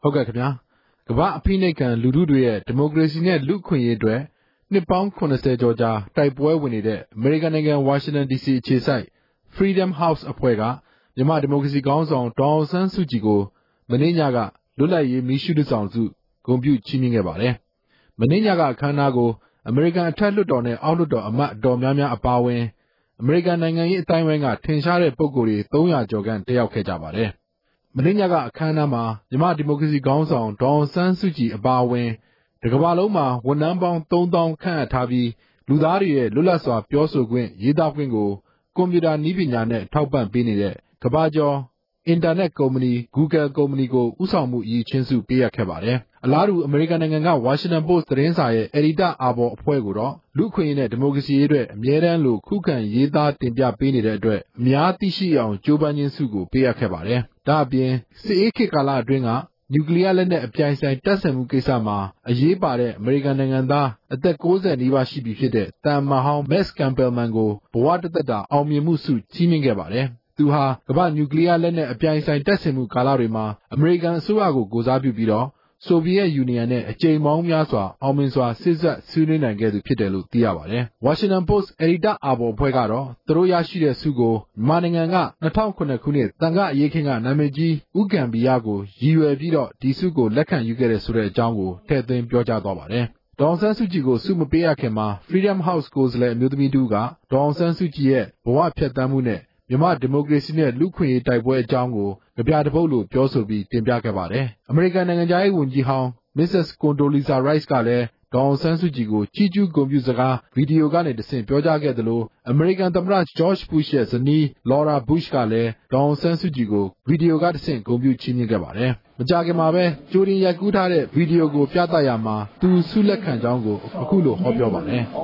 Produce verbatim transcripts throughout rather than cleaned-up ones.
ဟုတ်ကဲ့ခင်ဗျာကမ္ဘာအဖိနှိတ်ခံလူထုတွေရဲ့ဒီမိုကရေစီနဲ့လူ့အခွင့်အရေးအတွက်နှစ်ပေါင်းခုနှစ်ဆယ်ကျော်ကြာတိုက်ပွဲဝင်နေတဲ့အမေရိကန်နိုင်ငံဝါရှင်တန် ဒီ စီ အခြေစိုက် Freedom House အဖွဲ့ကမြန်မာဒီမိုကရေစီခေါင်းဆောင်ဒေါ်အောင်ဆန်းစုကြည်ကိုမနေ့ညကလွတ်လပ်ရေးမီးရှုးတစ်ဆောင်စုဂုဏ်ပြုချီးမြှင့်ခဲ့ပါတယ်။မနေ့ညကအခမ်းအနားကိုအမေရိကန်အထက်လွှတ်တော်နဲ့အောက်လွှတ်တော်အမတ်အတော်များများအပါအဝင်အမေရိကန်နိုင်ငံရေးအတိုင်းအဝိုင်းကထင်ရှားတဲ့ပုဂ္ဂိုလ်တွေသုံးရာကျော်ခန့်တက်ရောက်ခဲ့ကြပါတယ်။မနေ့ညကအခမ်းအနားမှာမြန်မာဒီမိုကရေစီခေါင်းဆောင်ဒေါ်အောင်ဆန်းစုကြည်အပါအဝင်တစ်ကမ္ဘာလုံးမှာဝန်ထမ်းပေါင်းသုံးသောင်းခန့်အပ်ထားပြီးလူသားတွေရဲ့လွတ်လပ်စွာပြောဆိုခွင့်ရေးသားခွင့်ကိုကွန်ပျူတာနည်းပညာနဲ့ထောက်ပံ့ပေးနေတဲ့ကမ္ဘာကျော်အင်တာနက်ကုမ္ပဏီ Google ကုမ္ပဏီကိုဦးဆောင်မှုအရေးချင်းစုပေးအပ်ခဲ့ပါတယ်။အလားတူအမေရိကန်နိုင်ငံက Washington Post သတင်းစာရဲ့အယ်ဒီတာအာဘော်အဖွဲ့ကိုတော့လူ့အခွင့်အရေးနဲ့ဒီမိုကရေစီရေးအတွက်အမြဲတမ်းလိုခုခံရေးသားတင်ပြပေးနေတဲ့အတွက်အများသိရှိအောင်ကြိုးပမ်းခြင်းစုကိုပေးအပ်ခဲ့ပါတယ်။ဒါ့အပြင်စစ်အေးခေတ်ကာလအတွင်းကနျူကလီးယားလက်နက်အပြိုင်ဆိုင်တပ်ဆင်မှုကိစ္စမှာအရေးပါတဲ့အမေရိကန်နိုင်ငံသားအသက်ကိုးဆယ်နီးပါးရှိပြီဖြစ်တဲ့တန်မဟောင်း Max Campbellman ကိုဘဝတစ်သက်တာအောင်မြင်မှုဆုချီးမြှင့်ခဲ့ပါတယ်။သူဟာကမ္ဘာ့နျူကလီးယားလက်နက်အပြိုင်ဆိုင်တပ်ဆင်မှုကာလတွေမှာအမေရိကန်အစိုးရကိုကိုယ်စားပြုပြီးတော့ဆိုဗီယက်ယူနီယံနဲ့အကြိမ်ပေါင်းများစွာအောင်မြင်စွာစစ်ဆက်ဆွေးနွေးနိုင်ခဲ့သူဖြစ်တယ်လို့သိရပါတယ်။ Washington Post အယ်ဒီတာအာဘော်အဖွဲ့ကတော့သူတို့ရရှိတဲ့ဆုကိုမြန်မာနိုင်ငံက၂၀၀၇ခုနှစ်သံဃာအရေးခင်းကနာမည်ကြီးဦးဂမ်ဘီယာကိုရည်ရွယ်ပြီးတော့ဒီဆုကိုလက်ခံယူခဲ့တယ်ဆိုတဲ့အကြောင်းကိုထည့်သွင်းပြောကြားသွားပါတယ်။ဒေါ်အောင်ဆန်းစုကြည်ကိုဆုမပေးရခင်မှာ Freedom House ကိုယ်စားလှယ်အမျိုးသမီးတူကဒေါ်အောင်ဆန်းစုကြည်ရဲ့ဘဝဖြတ်သန်းမှုနဲ့မြန်မာဒီမိုကရေစီနဲ့လူ့အခွင့်အရေးတိုက်ပွဲအကြောင်းကိုကြပြတစ်ပုဒ်လိုပြောဆိုပြီးတင်ပြခဲ့ပါတယ်။အမေရိကန်နိုင်ငံသားရေးဝန်ကြီးဟောင်း Missus Condoleezza Rice ကလည်းဒေါ်အောင်ဆန်းစုကြည်ကိုချီးကျူးဂုဏ်ပြုစကားဗီဒီယိုကနေတဆင့်ပြောကြားခဲ့သလိုအမေရိကန်သမ္မတ George Bush ရဲ့ဇနီး Laura Bush ကလည်းဒေါ်အောင်ဆန်းစုကြည်ကိုဗီဒီယိုကတဆင့်ဂုဏ်ပြုချီးမြှင့်ခဲ့ပါတယ်။မကြာခင်မှာပဲကြိုတင်ရိုက်ကူးထားတဲ့ဗီဒီယိုကိုပြသရမှာသူဆုလက်ခံကြောင်းကိုအခုလိုဟောပြောပါတယ်။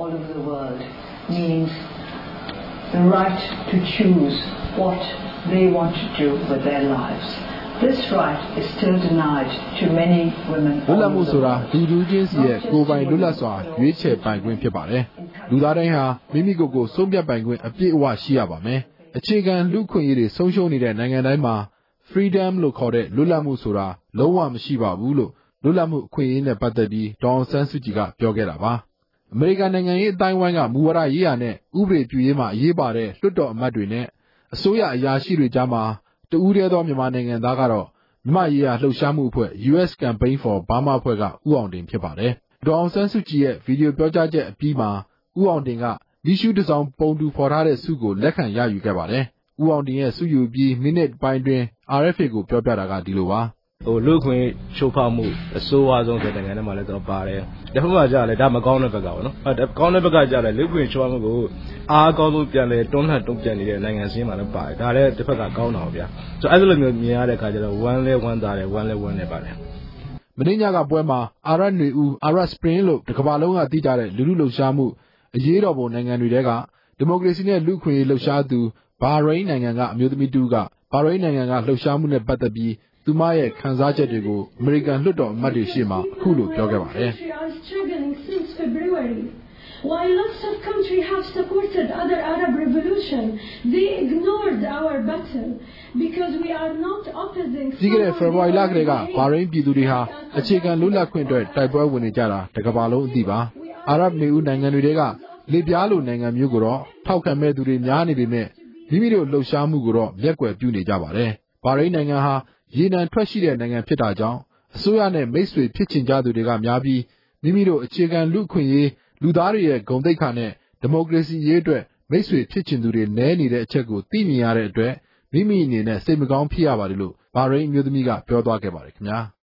The right to choose what they want to do with their lives. This right is still denied to many women. လွတ်လပ်မှုဆိုတာလူလူချင်းစီရဲ့ကိုယ်ပိုင်လွတ်လပ်စွာရွေးချယ်ပိုင်ခွင့်ဖြစ်ပါတယ်။လူသားတိုင်းဟာမိမိကိုယ်ကိုဆုံးဖြတ်ပိုင်ခွင့်အပြည့်အဝရှိရပါမယ်။အခြေခံလူ့အခွင့်အရေးတွေဆုံးရှုံးနေတဲ့နိုင်ငံတိုင်းမှာ freedom လို့ခေါ်တဲ့လွတ်လပ်မှုဆိုတာလုံးဝမရှိပါဘူးလို့လွတ်လပ်မှုအခွင့်အရေးနဲ့ပတ်သက်ပြီးဒေါ်အောင်ဆန်းစုကြည်ကပြောခဲ့တာပါ။အမေရိကန်နိုင်ငံရေးအတိုင်းဝိုင်းကမူဝါဒရေးရာနဲ့ဥပဒေပြုရေးမှာအရေးပါတဲ့လွှတ်တော်အမတ်တွေနဲ့အစိုးရအရာရှိတွေကြားမှာတဦးတည်းသောမြန်မာနိုင်ငံသားကတော့မြန်မာရေးရာလှုပ်ရှားမှုအဖွဲ့ ယူ အက်စ် Campaign for Burma အဖွဲ့ကဦးအောင်တင်ဖြစ်ပါတယ်။ဒေါ်အောင်ဆန်းစုကြည်ရဲ့ဗီဒီယိုပြောကြားချက်အပြီးမှာဦးအောင်တင်ကမီးရှူးတစ်စောင်ပုံတူဖော်ထားတဲ့ဆုကိုလက်ခံရယူခဲ့ပါတယ်။ဦးအောင်တင်ရဲ့ဆုယူပြီးမိနစ်ပိုင်းတွင် အာရ် အက်ဖ် အေ ကိုပြောပြတာကဒီလိုပါဟိုလူ့ခွင့်ချိုးဖောက်မှုအဆိုးဝါးဆုံးတဲ့နိုင်ငံထဲမှာလည်းတော့ပါတယ်။တစ်ဖက်မှာကြာလေဒါမကောင်းတဲ့ဘက်ကပေါ့နော်။အဲကောင်းတဲ့ဘက်ကကြာလေလူ့ခွင့်ချိုးဖောက်မှုကိုအားကောင်းဆုံးပြန်လဲတွန်းလှန်တုံ့ပြန်နေတဲ့နိုင်ငံစင်းမှာလည်းပါတယ်။ဒါလည်းတစ်ဖက်ကကောင်းတာပါဗျာ။ဆိုတော့အဲ့လိုမျိုးမြင်ရတဲ့အခါကျတော့ဝမ်းလဲဝမ်းသာတယ်ဝမ်းလဲဝမ်းနေပါတယ်။မင်းညကပွဲမှာအာရတ်ຫນွေဦးအာရတ်စပရင်လို့တစ်ကမ္ဘာလုံးကသိကြတဲ့လူလူလှုပ်ရှားမှုအရေးတော်ပုံနိုင်ငံတွေကဒီမိုကရေစီနဲ့လူ့ခွင့်ရေးလှုပ်ရှားသူဘာရိန်းနိုင်ငံကအမျိုးသမီးတူကဘာရိန်းနိုင်ငံကလှုပ်ရှားမှုနဲ့ပတ်သက်ပြီးသူမရဲ့ခံစားချက်တွေကိုအမေရိကန်လွှတ်တော်အမတ်တွေရှေ့မှာအခုလိုပြောခဲ့ပါတယ်။ While lots of countries have supported other Arab revolution, they ignored our battle because we are not opposing. ဒီကနေ့ဖေဖော်ဝါရီလကတည်းကဘာရိန်းပြည်သူတွေဟာအခြေခံလွတ်လပ်ခွင့်အတွက်တိုက်ပွဲဝင်နေကြတာတစ်ကမ္ဘာလုံးအသိပါ။အာရတ်နေဦးနိုင်ငံတွေကလေပြားလိုနိုင်ငံမျိုးကိုတော့ထောက်ခံမဲ့သူတွေများနေပေမဲ့မိမိတို့လှုပ်ရှားမှုကိုတော့မျက်ကွယ်ပြုနေကြပါတယ်။ဘာရိန်းနိုင်ငံဟာရေနံထွက်ရှိတဲ့နိုင်ငံဖြစ်တာကြောင့်အစိုးရနဲ့မိတ်ဆွေဖြစ်ချင်ကြသူတွေကများပြီးမိမိတို့အခြေခံလူ့အခွင့်အရေးလူသားတွေရဲ့ဂုဏ်သိက္ခာနဲ့ဒီမိုကရေစီရေးအတွက်မိတ်ဆွေဖြစ်ချင်သူတွေနည်းနေတဲ့အချက်ကိုသိမြင်ရတဲ့အတွက်မိမိအနေနဲ့စိတ်မကောင်းဖြစ်ရပါတယ်လို့ဘာရိန်းအမျိုးသမီးကပြောသွားခဲ့ပါတယ်ခင်ဗျာ။